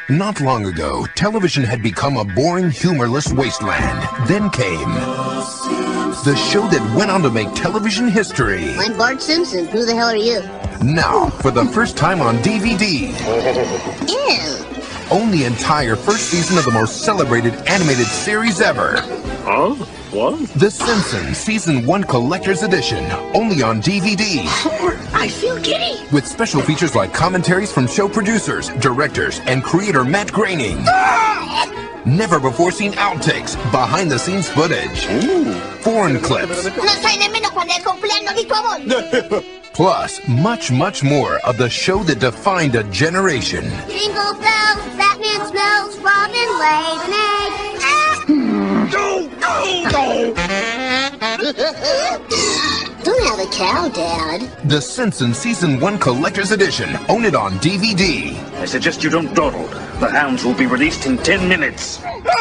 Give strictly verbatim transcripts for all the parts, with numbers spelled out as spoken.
Not long ago, television had become a boring, humorless wasteland. Then came the show that went on to make television history. I'm Bart Simpson. Who the hell are you? Now, for the first time on D V D. Ew. Own the entire first season of the most celebrated animated series ever. Huh? What? The Simpsons Season one Collector's Edition. Only on D V D. I feel giddy. With special features like commentaries from show producers, directors, and creator Matt Groening. Never before seen outtakes, behind the scenes footage. Ooh. Foreign clips. No sai nemmeno quando è il compleanno di tua moglie. Plus, much, much more of the show that defined a generation. Jingle bells, Batman smells, Robin lays an egg. Ah! Go, go, go! Don't have a cow, Dad. The Simpsons Season one Collector's Edition. Own it on D V D. I suggest you don't dawdle. The hounds will be released in ten minutes.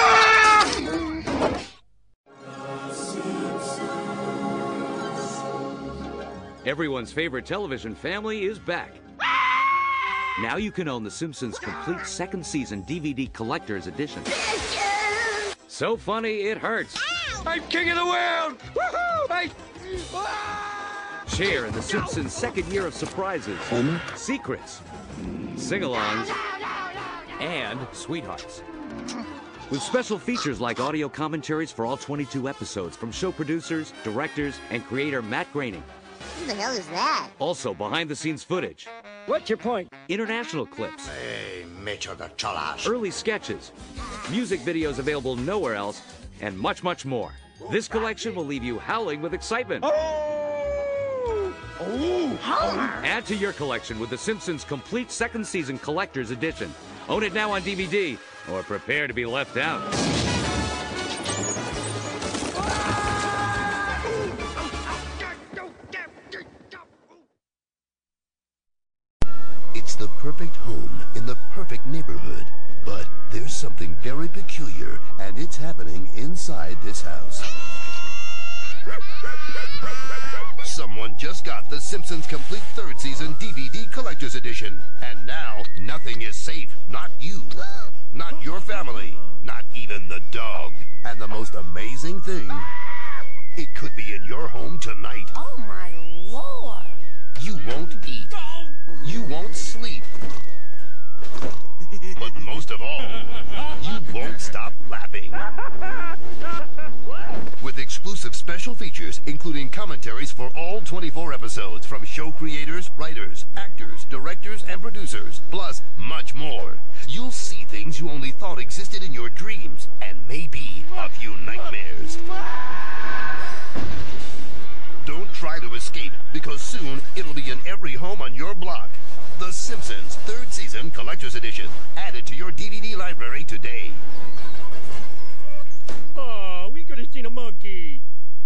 Everyone's favorite television family is back. Now you can own The Simpsons complete second season D V D Collector's Edition. So funny, it hurts. I'm king of the world! Woohoo! I... Share in The Simpsons' second year of surprises, Homer? secrets, sing-alongs, and sweethearts. With special features like audio commentaries for all twenty-two episodes from show producers, directors, and creator Matt Groening. Who the hell is that? Also, behind-the-scenes footage. What's your point? International clips. Hey, Mecho the Cholas. Early sketches. Music videos available nowhere else. And much, much more. This collection will leave you howling with excitement. Oh! Oh! Add to your collection with The Simpsons Complete Second Season Collector's Edition. Own it now on D V D, or prepare to be left out. It's the perfect home in the perfect neighborhood. But there's something very peculiar, and it's happening inside this house. Someone just got The Simpsons Complete Third Season D V D Collector's Edition. And now, nothing is safe. Not you. Not your family. Not even the dog. And the most amazing thing, it could be in your home tonight. Oh, my Lord. You won't eat. You won't sleep. But most of all, you won't stop laughing. With exclusive special features, including commentaries for all twenty-four episodes from show creators, writers, actors, directors, and producers, plus much more. You'll see things you only thought existed in your dreams, and maybe a few nightmares. Don't try to escape, because soon it'll be in every home on your block. The Simpsons Third Season Collector's Edition. Add it to your D V D library today. Oh, we could have seen a monkey.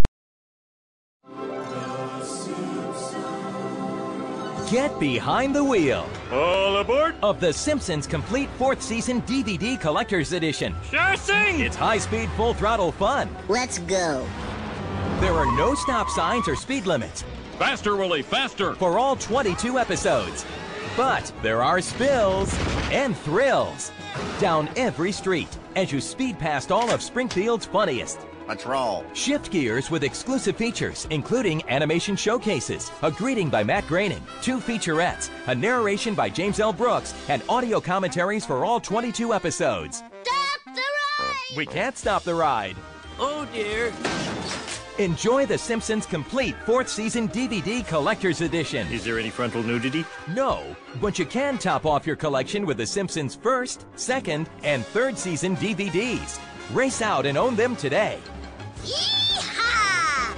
Get behind the wheel All aboard? of The Simpsons Complete Fourth Season D V D Collector's Edition. Sure thing! It's high-speed, full-throttle fun. Let's go. There are no stop signs or speed limits Faster, Willie, faster! for all twenty-two episodes. But there are spills and thrills down every street as you speed past all of Springfield's funniest. Let's roll. Shift gears with exclusive features, including animation showcases, a greeting by Matt Groening, two featurettes, a narration by James L. Brooks, and audio commentaries for all twenty-two episodes. Stop the ride! We can't stop the ride. Oh, dear. Enjoy The Simpsons Complete Fourth Season D V D Collector's Edition. Is there any frontal nudity? No, but you can top off your collection with The Simpsons first, second, and third season D V Ds. Race out and own them today. Yeehaw!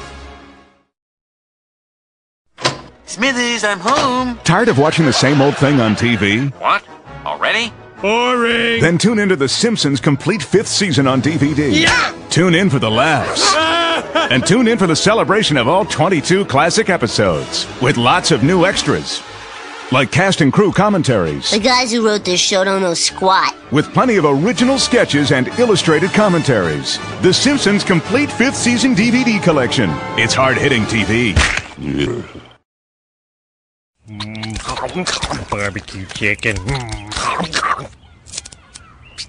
Smithers, I'm home. Tired of watching the same old thing on T V? What? Already? Boring! Then tune into The Simpsons Complete Fifth Season on D V D. Yeah! Tune in for the laughs. And tune in for the celebration of all twenty-two classic episodes with lots of new extras, like cast and crew commentaries, The guys who wrote this show don't know squat. with plenty of original sketches and illustrated commentaries. The Simpsons Complete Fifth Season D V D Collection. It's hard-hitting T V. Mm, barbecue chicken. Mm.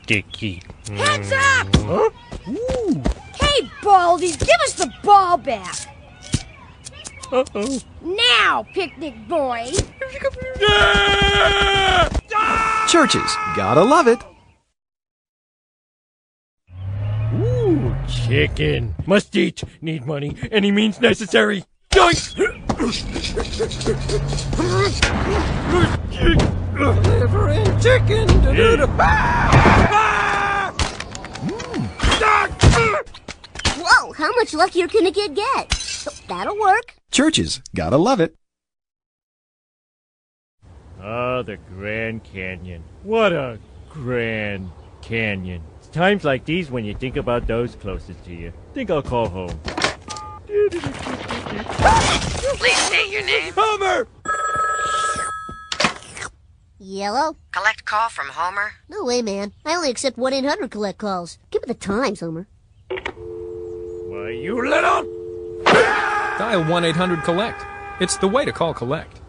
sticky. Hands up! Huh? Ooh. Hey, Baldy, give us the ball back. Uh-oh. Now, picnic boy. Churches, gotta love it. Ooh, chicken. Must eat. Need money. Any means necessary. Yoink! Delivering chicken. Whoa, how much luckier can a kid get? So that'll work. Churches, gotta love it. Ah, the Grand Canyon. What a Grand Canyon. It's times like these when you think about those closest to you. Think I'll call home. Please state your name. Homer! Yellow? Collect call from Homer. No way, man. I only accept one eight hundred collect calls. Give me the times, Homer. Why, you little... Dial one eight hundred collect. It's the way to call collect.